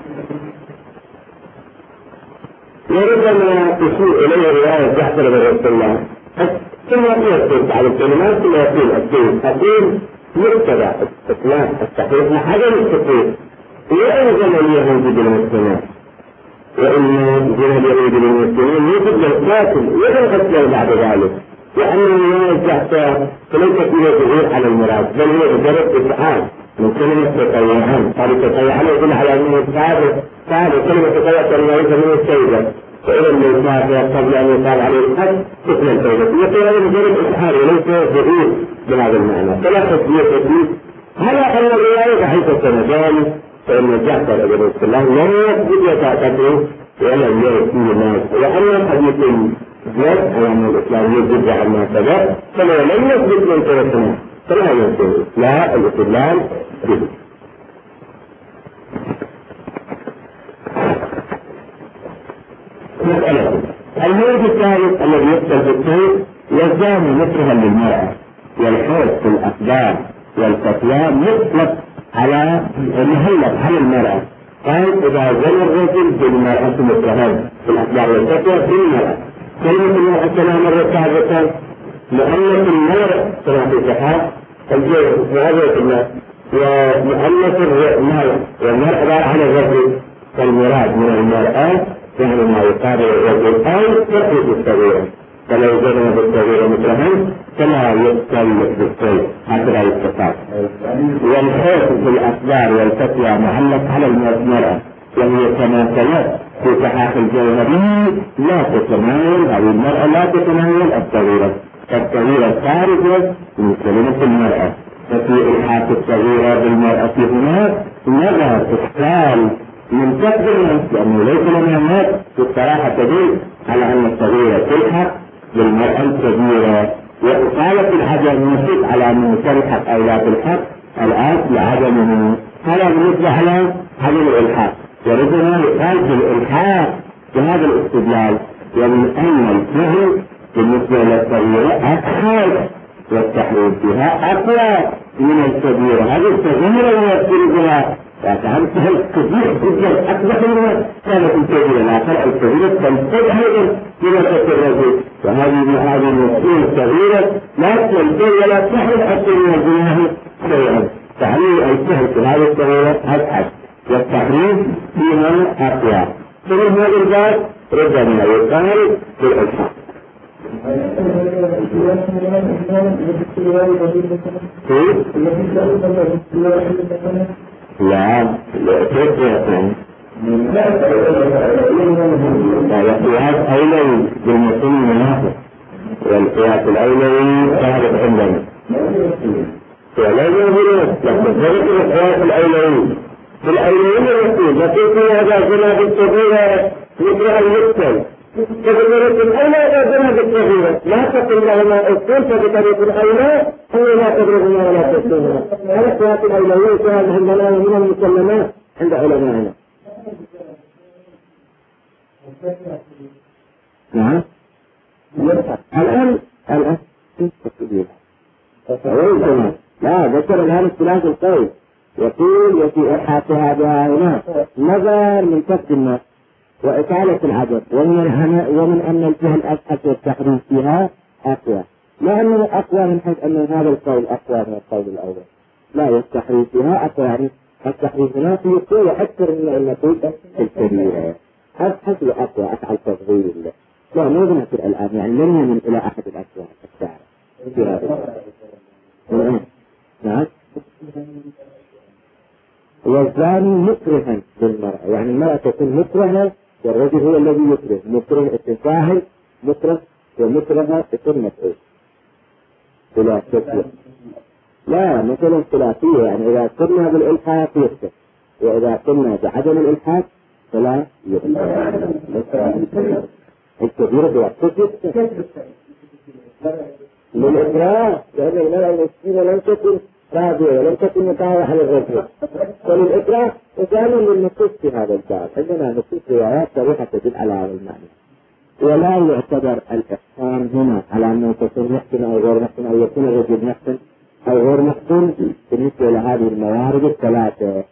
وربما تشير إليه رواية جعفر بن عبد الله ثم يثبت على الكلمات ثم يقول الدين الدين مقتضى إطلاق الصحيح لعدم التصحيح وأيضا اليهود بالمسلمين، وإن دين اليهود بالمسلمين يجب للقاتل ولا قتل بعد ذلك، لأنه لا يجحت فليس فيه ظهور على المراد بل هو مجرد إفعال من كلمة تطيعان. قالوا تطيعان يدل على أنه صعب صعب كلمة تطيع تنوعية من السيدة، فإذا المصاب قبل أن يقال عليه الحد اسم السيدة يقول هذا مجرد إفعال وليس ظهور بهذا المعنى. فلا تسمية تسمية على أن الرواية ضعيفة كمجال، فإن جعفر بن عبد الله لم يثبت يتعتبره ولم يرد فيه الناس، وأن حديث زياد على أن الإسلام يجب عما سبق فلو لم يثبت من تركنا فلا يمكن لا الاستدلال به. مسألة الموجود الثالث الذي يقتل في الطيب يزداد مكرها للمرأة والحوض في الأخبار والفتوى مطلق على المهلك على المرأة. قال إذا زنى الرجل بالمرأة مكرها في الأخبار والفتوى في المرأة. كلمة المرأة كما مرة سابقا مؤنث المرأة كما في صحاح الجيش وهذا الناس ومؤنث المرأة والمرأة عبارة عن الرجل، فالمراد من المرأة يعني ما يقابل الرجل أو تحدث الصغيرة، فلو زنى بالصغيرة مثلها فلا يقتل بالصغير هكذا يستطاع. والحوض في الأخبار والفتوى معلق على المرأة وهي كما سيأتي في صحاح الجوهري لا تتناول هذه المرأة لا تتناول الصغيرة، الصغيرة خارجة من كلمة المرأة. ففي إلحاق الصغيرة بالمرأة هناك نظر إشكال من كثر الناس لأنه ليس لنا الناس بالصراحة تدل على أن الصغيرة تلحق بالمرأة الكبيرة. وقالت العجم نشد على أنه تلحق أو لا تلحق الآن لعدمه. هذا بالنسبة على عدم الإلحاق. وربما يقال بالإلحاق بهذا الاستدلال يعني أن الفعل بالنسبة للصغيرة أكثر والتحريم فيها أقوى من الكبيرة. هذه الصغيرة لا يصير بها وتعرفها الكبير جدا أكبر منها كانت الكبيرة الآخر الكبيرة تنتج أيضا بما تترجل. وهذه هذه المسؤولة الصغيرة لا تنتج ولا تحرم أكثر من الجناه شيئا. تعليم الفعل في هذه الصغيرة أبعد والتحريم فيها أقوى. فمن هذا الباب ربما بالإلحاق. لا تفرق القياس أولوي بالمسلم المنافق، والقياس الأولوي ثابت عندنا ولا يوجد، لكن فرق القياس الأولوي بالأولوية يقول لكن هذا زنا بالصغيرة يكره المثل فبالرد الأولى إذا زنا بالصغيرة لا تقل لهما السلطة بطريق الأولى هو لا تضربنا ولا تسلمنا. هذا قياس الأولوية كان عندنا من المسلمات عند علمائنا. نعم الآن الآن لا ذكر الآن الثلاث القول يقول وفي إحاطها بها هنا نظر من كف الناس وإطالة العدد ومن, ومن أن الجهل الأسحة والتحريف فيها أقوى، لأنه أقوى من حيث أن هذا القول أقوى من القول الأول. لا والتحريف فيها أقوى، يعني التحريف هنا في قوة أكثر من النتيجة الكبيرة. هذا حسب أقوى أفعل تفضيل لا مو بنذكر الآن، يعني لن يمن إلى أحد الأشياء الشاعر في هذا. نعم والزاني مكرها للمرأة، يعني المرأة تكون مكرهة والرجل هو الذي يكره، مكره التفاهل مكره ومكرهة تكون مسؤول إلى تكره. لا مثلا ثلاثية، يعني إذا كنا بالإلحاق يكره وإذا كنا بعدم الإلحاق فلا يكره. الكبيرة بوقته للإكراه، لأن المرأة المسكينة لم تكن راضية ولم تكن مطاوعة للرجل، فللإكراه وكان للنصوص في هذا الباب عندنا نصوص روايات صريحة تدل على هذا المعنى. ولا يعتبر الإحسان هنا على أنه تكون محسن أو غير محسن أو يكون الرجل محسن أو غير محسن بالنسبة لهذه الموارد الثلاثة،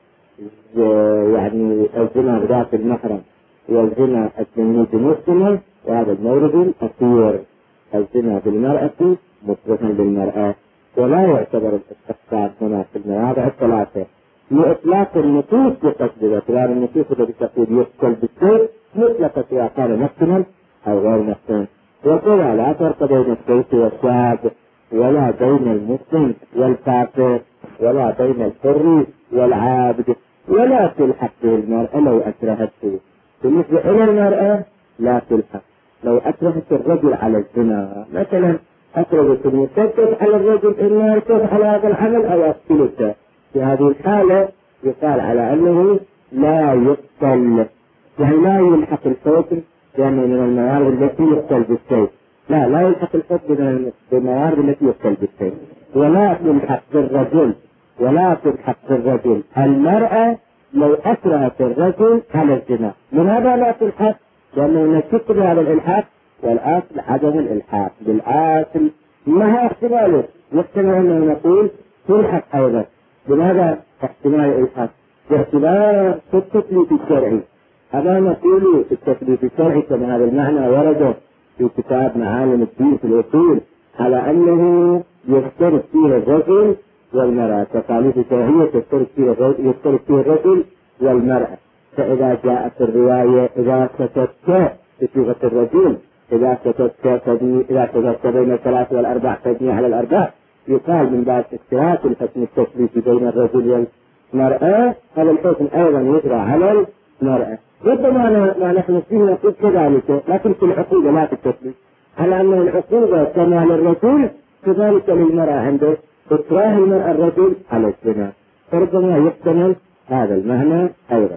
يعني الزنا بذات المحرم والزنا التمييز المسلمة، وهذا المورد الأخير الزنا بالمرأة مطلقا للمرأة. ولا يعتبر الاستحسان هنا في المواضع الثلاثة لإطلاق النصوص بقصد باعتبار النصوص التي تقول يقتل بالسيف مطلقة سواء كان محسنا أو غير محسن. وكذا لا فرق بين السيف والشاب ولا بين المسلم والكافر ولا بين الحر والعابد، ولا تلحق به المرأة لو أكرهته. بالنسبة إلى المرأة لا تلحق لو أكرهت الرجل على الزنا، مثلا أكرهت المسدد على الرجل إنه يرتد على هذا العمل أو أقتلته، في هذه الحالة يقال على أنه لا يقتل، يعني لا يلحق الحكم لأنه من الموارد التي يقتل بالسيف، لا لا يلحق الحكم من الموارد التي يقتل بالسيف. ولا تلحق بالرجل ولا تلحق بالرجل المرأة لو أكرهت الرجل على الزنا. لماذا لا تلحق؟ لأنه نشكر على الإلحاق والأصل عدم الإلحاق، بالأصل ما احتماله يحتمل أنه نقول تلحق أيضا. لماذا احتمال الإلحاق؟ باعتبار التكليف الشرعي. هذا نقول في التكليف الشرعي كما هذا المعنى ورد في كتاب معالم الدين في الأصول على أنه يشترك فيه الرجل والمرأة، تكاليف شرعية تشترك فيه الرجل يشترك فيه الرجل والمرأة. فإذا جاءت الرواية إذا كتبت بصيغة الرجل إذا كتبت إذا كتبت بين الثلاث والأربع تبني على الأربع، يقال من بعد اشتراك الحكم التكليفي بين الرجل والمرأة هذا الحكم أيضا يجرى على المرأة. ربما ما نحن فيه نقول كذلك، لكن في العقوبة لا في التكليف، على أن العقوبة كما للرجل كذلك للمرأة عنده إكراه المرأة الرجل على الزنا، فربما يحتمل هذا المعنى أيضا.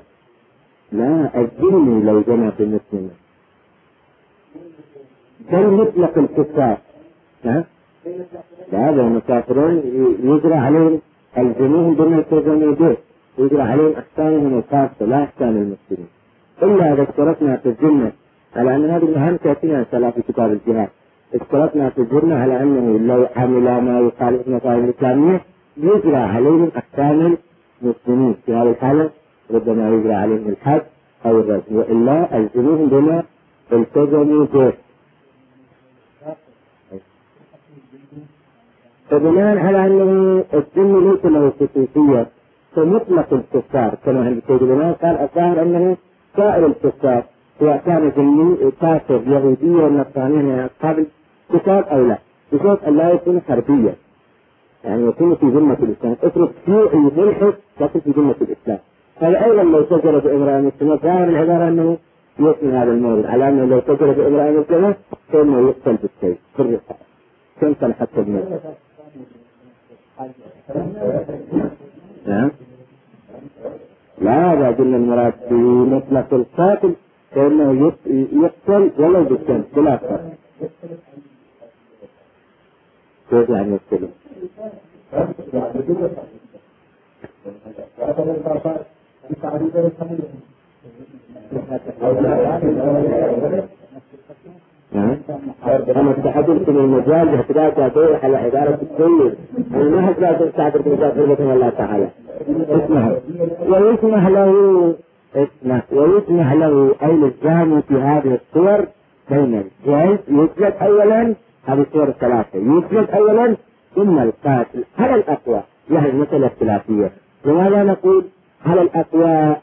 لا الجن لو جنى في المسلمين بل مطلق الكفار، ها؟ هذا المكافرون يجرى عليهم الجنون بما يتزنوا به، يجرى عليهم أحكامهم الخاصة لا أحكام المسلمين. إلا إذا اشترطنا في الجنة على أن هذه المهام تأتينا في كتاب الجهاد، اشترطنا في الجنة على أنه لو عمل ما يخالف المسائل الإسلامية يجرى عليهم أحكام المسلمين، في هذه الحالة ربما يجرى عليهم الحد أو الرجم، وإلا الجنون بما التزموا به. فبناء على أنه الجن ليس له خصوصية فمطلق الكفار كما عند سيد الإمام قال الظاهر أنه سائر الكفار سواء كان ذمي كافر يهوديا نصرانيا قبل كتاب أو لا، بشرط أن لا يكون حربيا، يعني يكون في ذمة الإسلام. اترك شيوعي ملحد لكن في ذمة الإسلام. هذا أيضا لو سجل بامرأة مسلمة ظاهر العبارة أنه يثني هذا المورد على أنه لو سجل بامرأة مسلمة فإنه يقتل بالسيف في الرقاب. كم حتى الموت. نعم. لا هذا قلنا المراد في مطلق القاتل فإنه يقتل ولو بالسيف بلا فرق. كيف يعني يقتل؟ أنا استحضرت من المجال باعتبار تعطيه على عبارة السيد، أنا ما أحب أستعبر بمجال من الله تعالى. اسمه ويسمح له اسمه ويسمح له أي الزاني في هذه الصور بين الجلد يثبت أولا هذه الصور الثلاثة، يثبت أولا ثم القاتل على الأقوى. يعني مسألة اختلافية. لماذا نقول على الأقوى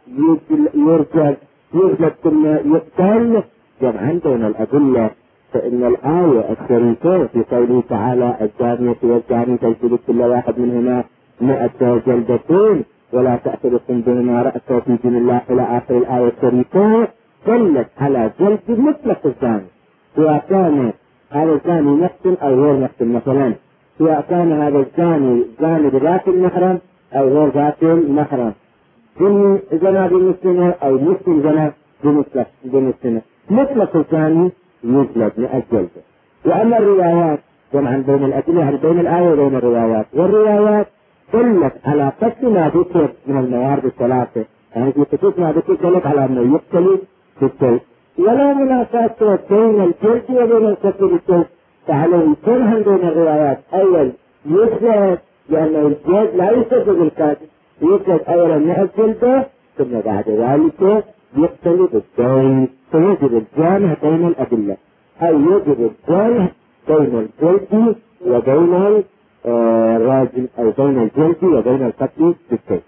يرجل يرجل ثم يقتل؟ جمعا بين الأدلة، فإن الآية الشريفة في قوله تعالى الزانية والزاني فاجلدوا كل واحد منهما مئة جلدة ولا تأخذكم بهما رأسا في دين الله إلى آخر الآية الشريفة دلت على جلد مطلق الزاني، سواء كان هذا الزاني محسن أو غير محسن. مثلا سواء كان هذا الزاني زاني بذات المحرم أو غير ذات المحرم، جن زنا بمسلمة أو مسلم زنا بمسلمة، مطلق الزاني يجلد مئة جلدة. وأما الروايات جمعا بين الأدلة بين الآية وبين الروايات، والروايات دلت على قتل ما ذكر من الموارد الثلاثة، يعني في خصوص ما ذكر دلت على أنه يقتل بالسيف، ولا منافاة بين الجلد وبين القتل بالسيف، فعليه كره بين الروايات. أول يجلد لأن الجلد لا يسبب القتل، يجلد أولا مئة جلدة ثم بعد ذلك يقتل بالسيف. فيجب الجامع بين الأدلة، أي يجب الجامع بين الجلد وبين الراجل أو بين الجلد وبين القتل بالسيف.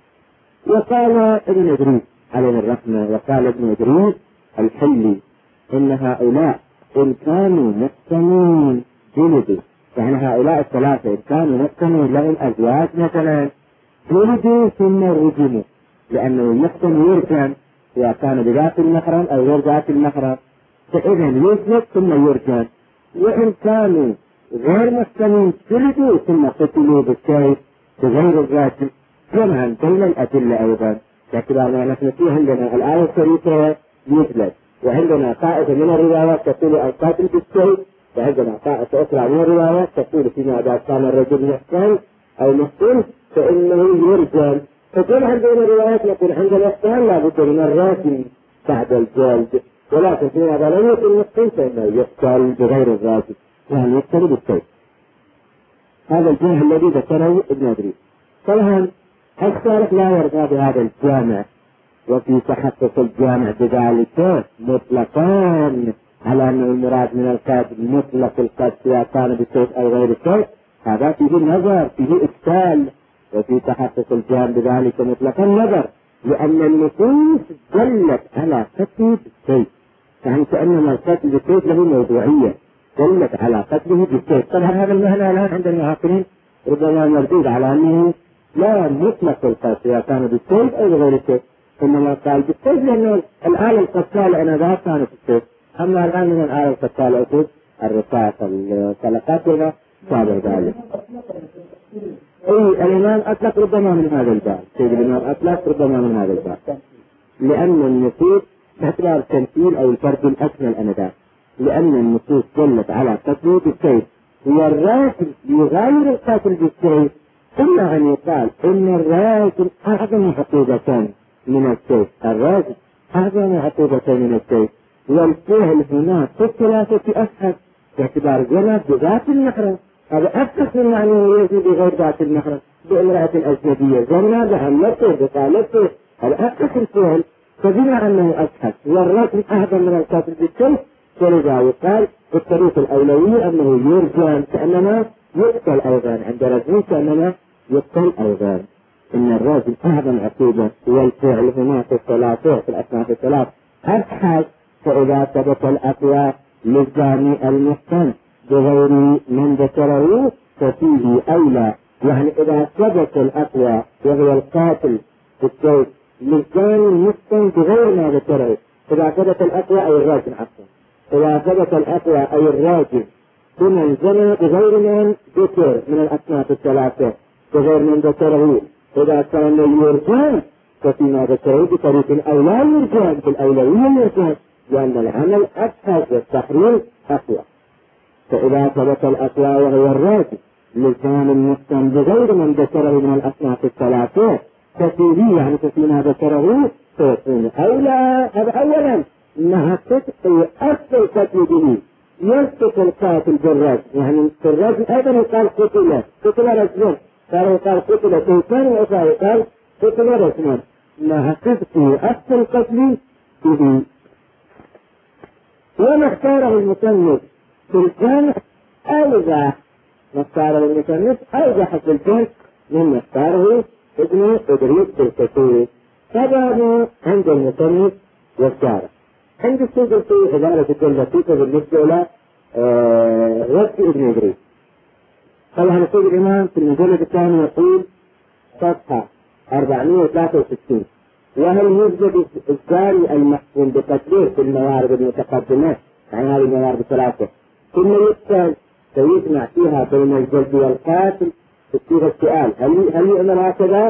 وقال ابن إدريس عليه الرحمة وقال ابن إدريس الحلي إن هؤلاء إن كانوا محسنين جلدوا، يعني هؤلاء الثلاثة إن كانوا محسنين لهم أزواج مثلا جلدوا ثم رجموا، لأنه يحسن يرجم سواء كان بذات المحرم أو غير ذات المحرم، فإذا يجلد ثم يرجم. وإن كانوا غير محسنين جلدوا ثم قتلوا بالسيف بغير الراجم. جمعا بين الأدلة أيضا، باعتبار ما نحن فيه عندنا الآية الشريفة يجلد، وعندنا طائفة من الروايات تقول القاتل بالسيف، وعندنا طائفة أخرى من الروايات تقول فيما إذا كان الرجل محسن أو محسن فإنه يرجم. فجمعا بين الروايات نقول عند الإحسان لا بد من الراجم بعد الجلد، ولكن فيما إذا لم يكن محسن فإنه يقتل بغير الراجم، يعني يقتل بالسيف. هذا الجامع الذي ذكره ابن إدريس. طبعا الشارح لا يرضى بهذا الجامع، وفي تحقق الجامع بذلك مطلقان على أنه المراد من القتل مطلق القتل سواء كان بالسيف أو غير السيف، هذا فيه نظر فيه إشكال. وفي تحقق الجامع بذلك مطلقا نظر، لأن النصوص دلت على قتل بالسيف، يعني كأنما القتل بالسيف له موضوعية، دلت على قتله بالسيف. طبعا هذا المعنى الآن عند المعاصرين ربما مردود على أنه لا مطلق القتل سواء كان بالسيف أو بغير السيف، إنما قال بالسيف لأن الآلة القتال أنا كانت بالسيف، أما الآن من الآلة القتال أكيد الرصاص الطلقات وما شابه ذلك. أي الإمام أطلق ربما من هذا الباب، سيد الإمام أطلق ربما من هذا الباب، لأن النصوص باعتبار التمثيل أو الفرد الأكمل أنذاك، لأن النصوص دلت على قتله بالسيف، والراجل يغير القاتل بالسيف، ثم أن يقال إن الراجل أعظم عقوبة من السيف، الراجل أعظم عقوبة من السيف، والفعل هنا في الثلاثة أسهل باعتبار الجنب بذات المحرم، هذا أسهل من أنه يجي بغير ذات المحرم بامرأة الأجنبية زنا بحملته بقالته، هذا أسهل الفعل، فبما أنه أسهل والرجل أعظم من القاتل بالسيف، فلذا يقال بالطريق الأولوية أنه يرجم كأنما يقتل أيضا، عند رجل كأنما يقتل أيضا. إن الرجل أعظم عقوبة، والفعل هنا في الثلاثة في الأسماء الثلاث أبحث فإذا ثبت الأقوى للزاني المحسن بغير من ذكره ففيه أولى. يعني إذا ثبت الأقوى وهو القاتل بالسيف للزاني المحسن بغير ما ذكره، إذا ثبت الأقوى أي الراجل عفوا، إذا ثبت الأقوى أي الراجل بمن زنى بغير من ذكر من الأصناف الثلاثة بغير من ذكره، إذا كان يرجان ففيما ذكره بطريق أو لا يرجان بالأولوية يرجان، لأن العمل أبحث والتحرير أقوى. فإذا ثبت الأقوى وهو الراجل لسان المحسن بغير من ذكره من الأصناف الثلاثة ففيه يعني فيما ذكره فيكون أولى. هذا أولا إنها تدخل أصل القتل به، يسقط القاتل بالرجل، يعني في الرجل أيضا يقال قتل قتل رجلا، قال يقال قتل سلطان وأخرى يقال قتل رجلا، إنها تدخل أصل القتل به. وما اختاره المصنف في الجمع أوضح، ما اختاره المصنف أوضح في الجمع مما اختاره ابن إدريس الكثير. هذا عند المصنف والشارع. عند السيد في عبارة لطيفة بالنسبة إلى رد ابن إدريس. طبعا السيد الإمام في المجلد الثاني يقول صفحة أربعمائة وثلاثة وستين: وهل يوجد الزاني المحكوم بقتله في الموارد المتقدمة، يعني هذه الموارد الثلاثة، ثم يقتل فيجمع فيها بين الجلد والقاتل في صيغة السؤال هل هل يؤمن هكذا؟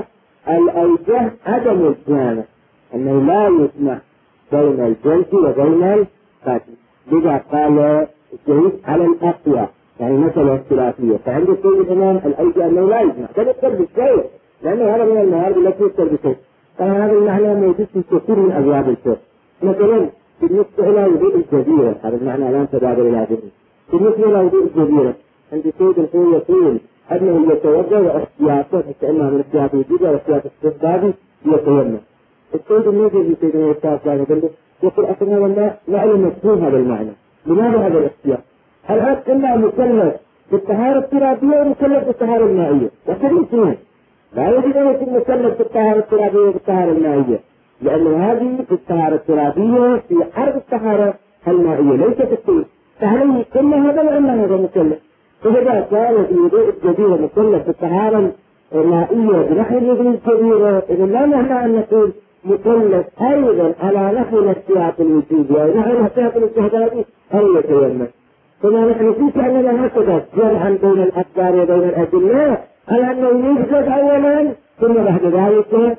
الأوجه عدم الجامع، أنه لا يجمع بين الجلد وبين القاتل. لذا قال الشهيد على الأقوى، يعني مسألة اختلافية. فعند السيد الإمام الأوجه أنه لا يجمع، بل يقتل بالسيف، لأنه هذا من الموارد التي يقتل بالسيف. فهذا المعنى موجود في كثير من أبواب الفقه. مثلا بالنسبة إلى وضوء الجزيرة، هذا المعنى لا تبادر إلى ذهني. بالنسبة إلى وضوء الجزيرة عند السيد الخوي يقول أنه يتوضأ واحتياطه حتى أنه من احتياط الجزيرة واحتياط استخدامه يتيمم. السيد النبي في سيدنا الأستاذ كان يقول أصلا والله لا علم مفهوم هذا المعنى. لماذا هذا الاحتياط؟ الآن إما مكلف بالطهارة الترابية ومكلف بالطهارة المائية، وكل اثنين. لا يجب أن يكون مكلف بالطهارة الترابية وبالطهارة المائية، لأن هذه الطهارة الترابية في حرب الطهارة المائية ليست الطيب، فهل إما هذا وإما هذا مكلف. فإذا كان في وضوء الجزيرة مكلف بالطهارة المائية بنحو الوضوء الكبيرة، إذا لا معنى أن نقول مكلف أيضا على نحو الاحتياط الوجودي أو نحو الاحتياط الاستهدافي هل يتيمم. فما نحن في كأننا هكذا جمعا بين الأخبار وبين الأدلة على أنه يوجد أولا ثم بعد ذلك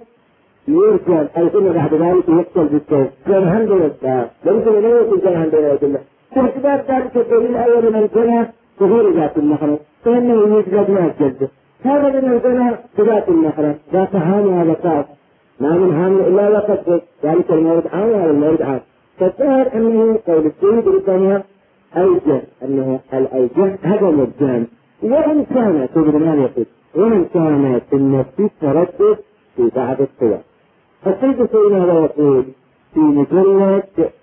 يرجع، أي ثم بعد ذلك يقتل بالسيف. جمعا بين الأخبار ليس لا يكون جمعا بين الأدلة. باعتبار ذلك الدليل الأول من الجنة ظهور ذات المحرم، فإنه يوجد ما الجلد. هذا من الجنة بذات المحرم، ذات عام وهذا خاص، ما من عام إلا وقد ذلك المورد عام وهذا المورد عام. فالظاهر أنه قول السيد ربما أوجه أنه الأوجه هذا مجان، وإن كان سيد الإمام يقول وإن كان في النفس تردد في بعض الصور. فالسيد سيدنا هذا يقول في مجلد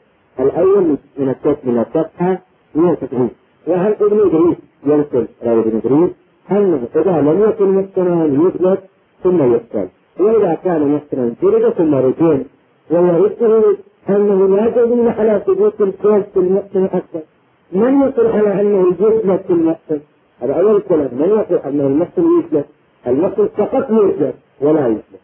الأول من التكملة صفحة مئة وتسعين: وهل ابن إدريس يرسل راوي ابن إدريس أنه إذا لم يكن محسنا يثبت ثم يقتل، وإذا كان محسنا جلد ثم رجم، ويرده أنه لا دليل على ثبوت القول في المحسن أكثر. من يقول على أنه يثبت في المحسن؟ هذا أول كلام. من يقول أنه المحسن يثبت؟ المحسن فقط يثبت ولا يثبت،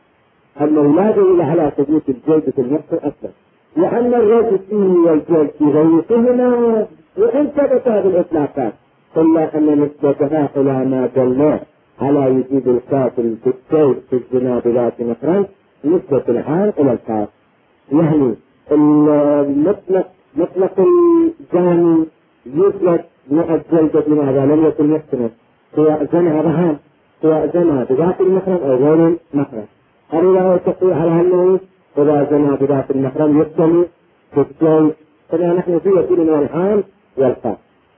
أنه لا دليل على ثبوت الجلد في المحسن أكثر، لأن الرجل فيه والجلد في غيرهما وإن ثبت هذه الإطلاقات، إلا أن نسبتها إلى ما دل على وجود القاتل بالسيف في الزنا بذات محرم نسبة العام إلى الخاص. يعني المطلق مطلق الزاني يثبت مع الجلدة من هذا لم يكن محسنا، سواء زنى رهان سواء زنى بذات المحرم أو غير المحرم. الرواية تقول على أنه إذا زنى بذات المحرم يقتل في السيف، فلا نحن فيه يكون من العام والخاص،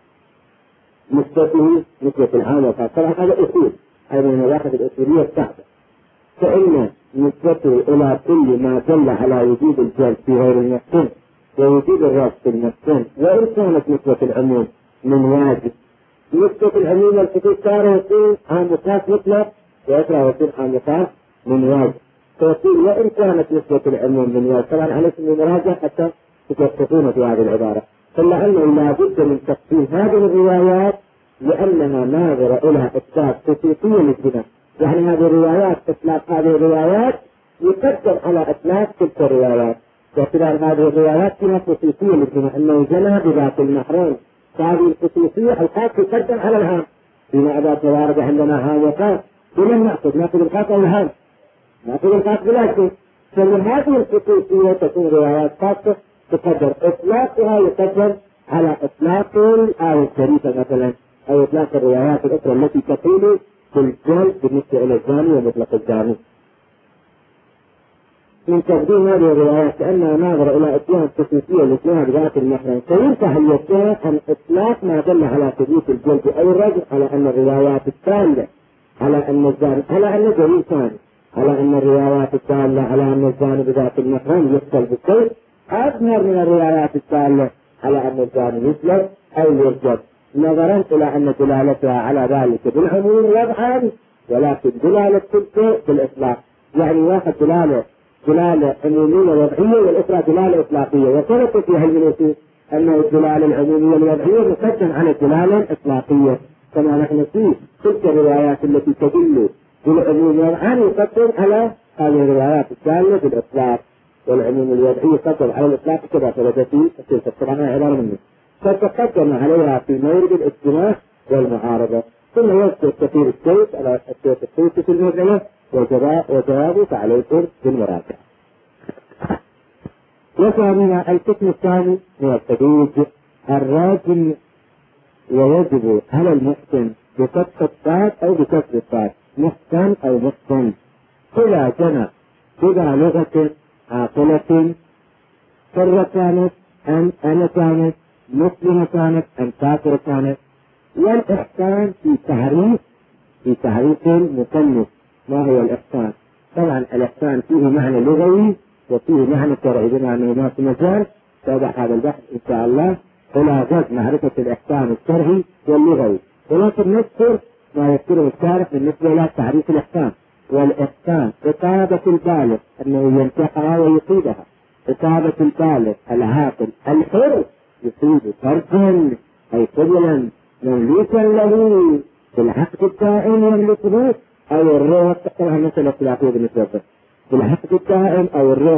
نسبته نسبة العام والخاص. طبعا هذا أصول، هذه المواقف الأصولية بتاعته، فإن نسبته إلى كل ما دل على وجود الجلد في غير المحسن ووجود الرأس في المحسن، وإن كانت نسبة العموم من واجب. نسبة العموم والخصوص تارة يكون عام وخاص مطلق، وأخرى يكون عام وخاص من واجب. فيقول وإن كانت نسبة العموم من واجب، طبعا عليكم المراجعة حتى يتفقون في هذه العبارة، إلا أنه لا بد من تفصيل هذه الروايات لأنها ناظرة إلى إثبات خصوصية للزنا. يعني هذه الروايات إطلاق هذه الروايات يقدم على إطلاق تلك الروايات، باعتبار هذه الروايات فيها خصوصية للزنا أنه زنى بذات المحرم، فهذه الخصوصية الخاص يقدم على العام. فيما إذا توارد عندنا عام وخاص بمن نأخذ؟ نأخذ الخاص أو العام؟ نأخذ الخاص بلا شيء. فلهذه الخصوصية تكون روايات خاصة تقدر إطلاقها يقدم على إطلاق الآية الشريفة مثلا، أو إطلاق الروايات الأخرى التي تقول بالجلد بالنسبة إلى الزاني ومطلق الزاني. من تقديم هذه الروايات كأنها ناظرة إلى إتيان خصوصية لاسمها بذات المحرم، فينفع اليسير عن إطلاق ما دل على ثبوت الجلد أو الرجل على أن الروايات الثانية على أن الزاني على أن دليل ثاني على أن الروايات الثانية على أن الزاني بذات المحرم يقتل بالسيف أظهر من الروايات الثانية على أن الزاني يسلب أو يرجم، نظرا إلى أن دلالتها على ذلك بالعموم وضعا، ولكن دلالة تلك بالإطلاق. يعني واحد دلالة دلالة عمومية وضعية والأخرى دلالة إطلاقية، وثبت في علم الأصول أن الدلالة العمومية الوضعية مقدم على الدلالة الإطلاقية، كما نحن في تلك الروايات التي تدل بالعموم وضعا يقدم على هذه الروايات الثانية بالإطلاق، والعموم الوضعي يقدم على الإطلاق كما ثبت في تلك الطبعة عبارة منه، فتقدم عليها في مورد الاجتماع والمعارضة. ثم يذكر كثير السيف على السيف السيف في المرجلة وجوابه فعليكم بالمراجعة. وثانيا القسم الثاني هو التدريج الراجل، ويجب على المحسن بفتح الصاد أو بكسر الصاد محسن أو محسن إذا جنى ببالغة عاقلة حرة كانت أم أنا كانت، مسلمة كانت أم كافرة كانت. والإحسان في تعريف في تعريف مصنف. ما هو الإحسان؟ طبعا الإحسان فيه معنى لغوي وفيه معنى شرعي، بما أنه ما في مجال توضح هذا البحث إن شاء الله إلى جد معرفة الإحسان الشرعي واللغوي، ولكن نذكر ما يذكره الشارح بالنسبة إلى تعريف الإحسان. والإحسان إصابة البالغ أنه ينتحها ويصيبها، إصابة البالغ العاقل الحر يصيب فرجا أي قبلا مملوكا له في العقد الدائم يملكه، أو الروح طبعا مثل اختلافه بالنسبة في العقد الدائم أو الروح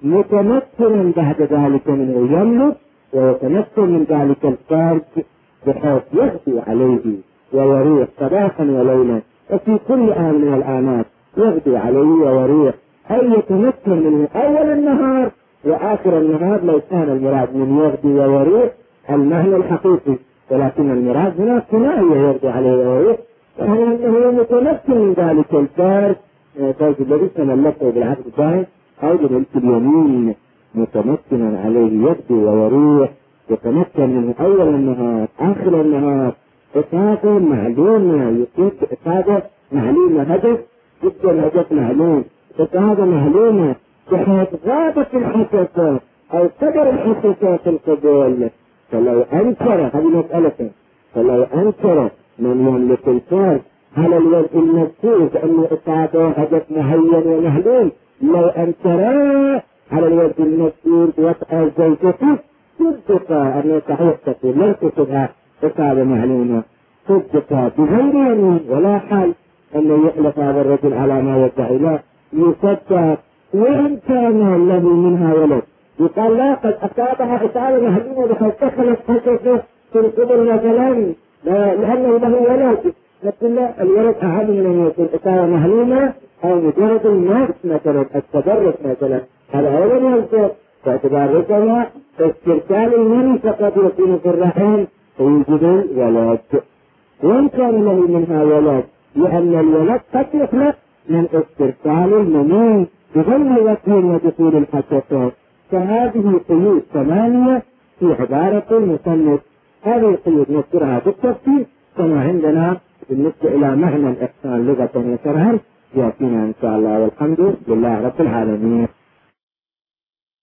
متمكنا بعد ذلك منه يملك ويتمكن من ذلك الفرج بحيث يغدو عليه ويروح صباحا وليلا، وفي كل آن من الآنات يغدو عليه ويروح، أي يتمكن منه أول النهار وآخر النهار لو كان المراد من يغدو ويروح المعنى الحقيقي، ولكن المراد هنا ثنائي يغدو عليه ويروح، وهو أنه متمكن من ذلك الفرج فرج الذي تملكه بالعقد الدائم أو بملك اليمين، متمكنا عليه يغدو ويروح يتمكن منه أول النهار آخر النهار. إصابة معلومة يصيب إصابة معلومة هدف جدا هدف معلوم، إصابة معلومة بحيث غابت الحقيقة أو قدر الحقيقة في القبول، فلو أنكر هذه مسألة فلو أنكر من يملك الفرج على الوجه المذكور بأنه إصابة هدف معين ومعلوم، لو أنكره على الوجه المذكور بوضع زوجته صدق أنه صحيح تقول لن تصبها إصابة معلومة، صدق بغير يمين ولا حال أنه يحلف هذا الرجل على ما يدعي، لا يصدق وإن كان له منها ولد، يقال لا قد أصابها إصابة معلومة بحيث دخلت حقيقة في القبر مثلا لأنه له ولد، لكن لا الولد أهم من أن يكون إصابة معلومة أو مجرد الناس مثلا التدرس مثلا، هذا أولا يذكر باعتبار رجلها استرسال المني فقد يكون في الرحم فيوجد الولد، وإن كان له منها ولد لأن الولد قد يخلق من استرسال المني بغير وجه ودخول الحشفات. فهذه قيود ثمانية في عبارة المصنف، هذه القيود نذكرها بالتفصيل كما عندنا بالنسبة إلى معنى الإحسان لغة وشرعا يأتينا إن شاء الله، والحمد لله رب العالمين.